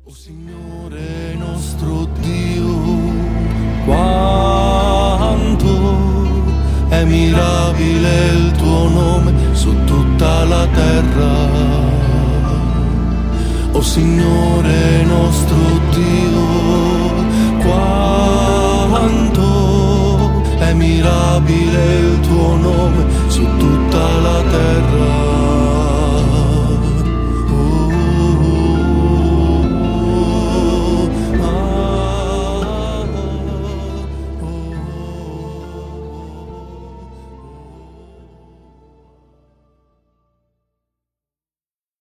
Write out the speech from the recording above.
O Signore nostro Dio, quanto è mirabile il tuo nome su tutta la terra. O Signore nostro Dio, quanto è mirabile il tuo nome su tutta la terra.